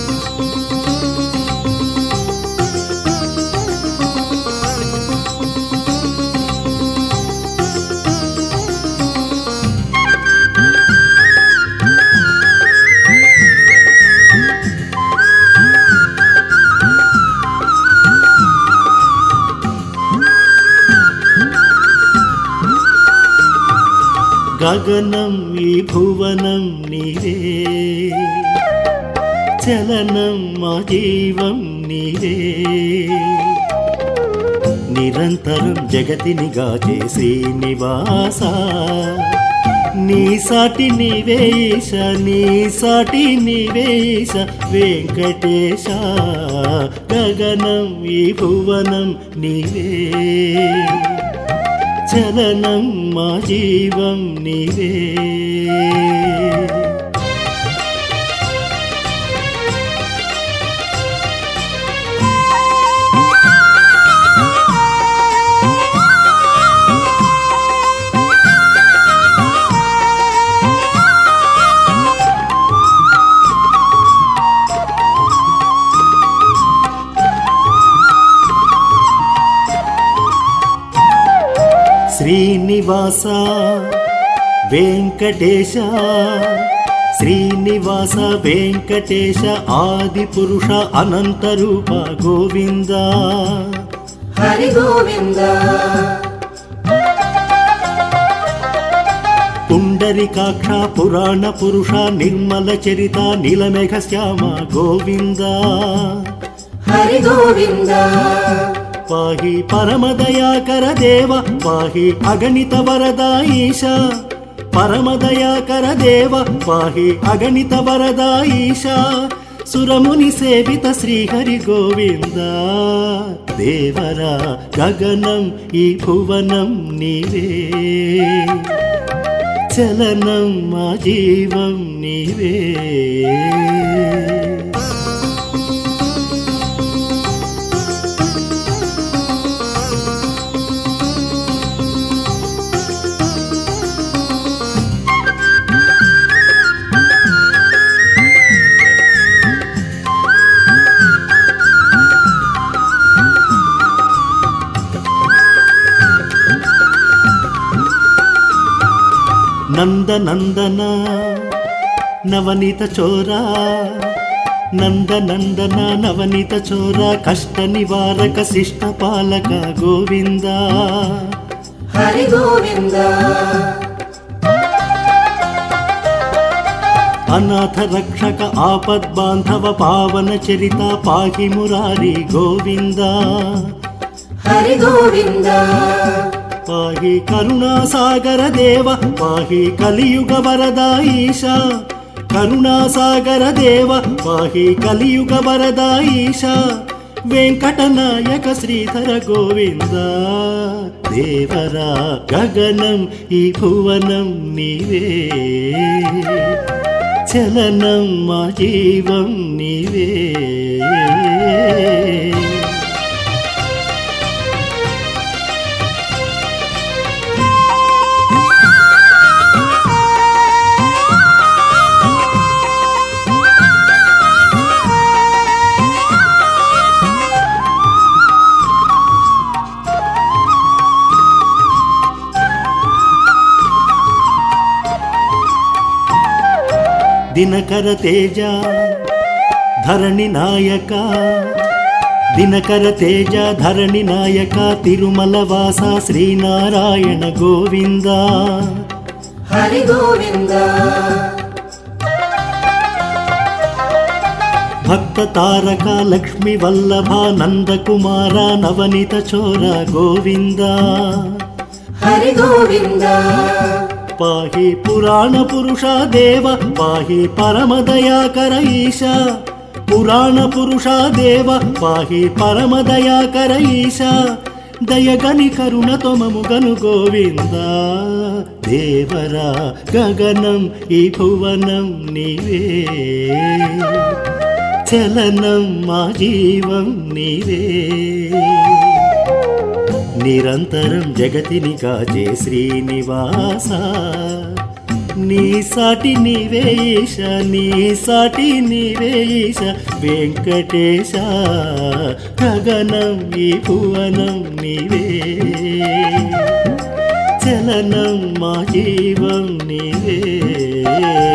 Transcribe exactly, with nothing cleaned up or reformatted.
గగనం ఈ భువనం నీవే, చలనం మా జీవం నీవే, నిరంతరం జగతిని గాచే శ్రీనివాస, నీ సాటి నీవేశ, నీ సాటి నీవేశ వెంకటేశ. గగనం ఈ భువనం నీవే, చలనం మా జీవం నీవే. శ్రీనివాస వెంకటేశ, శ్రీనివాస వెంకటేశ, ఆది పురుష అనంత రూప గోవింద హరి గోవింద. పుండరీకాక్ష పురాణ పురుష నిర్మల చరిత నీలమేఘ శ్యామ గోవింద హరి గోవింద. పాహి పరమదయాకర దేవ, పాహి అగణిత వరద ఈశ, పరమదయాకర దేవ, పాహి అగణిత వరద ఈశ. సురముని సేవిత శ్రీహరి గోవింద దేవరా. గగనం ఈ భువనం నీవే, చలనం మా జీవం నీవే. నంద నందన నవనీత చోరా, నంద నందన నవనీత చోరా, కష్ట నివారక శిష్ట పాలక గోవింద హరి గోవింద. అనాథ రక్షక ఆపద్ బాంధవ పావన చరిత పాహి మురారి గోవింద హరి గోవింద. పాహి కరుణాసాగర దేవ, పాహి కలియుగ వరద ఈశ, కరుణాసాగర దేవ, పాహి కలియుగ వరద ఈశ. వెంకటనాయక శ్రీధర గోవింద దేవరా. గగనం ఈ భువనం నీవే, చలనం మా జీవం నీవే. దినకర తేజ ధరణి నాయక, దినకర తేజ ధరణి నాయక, తిరుమల వాస శ్రీనారాయణ గోవింద హరి గోవింద. భక్త తారక లక్ష్మి వల్లభ నందకుమార నవనీత చోర గోవింద హరి గోవింద. పాహి పురాణ పురుష దేవ, పాహి పరమదయాకర ఈశ, పురాణ పురుష దేవ, పాహి పరమదయాకర ఈశ. దయగని కరుణతో మముగను గోవింద దేవరా. గగనం ఈ భువనం నీవే, చలనం మా జీవం నీవే. నిరంతరం జగతిని కాచే శ్రీనివాస, నీ సాటి నీవే ఈశ నీ సాటి నీవే ఈశ వెంకటేశ గగనం ఈ భువనం నీవే చలనం మా జీవం నీవే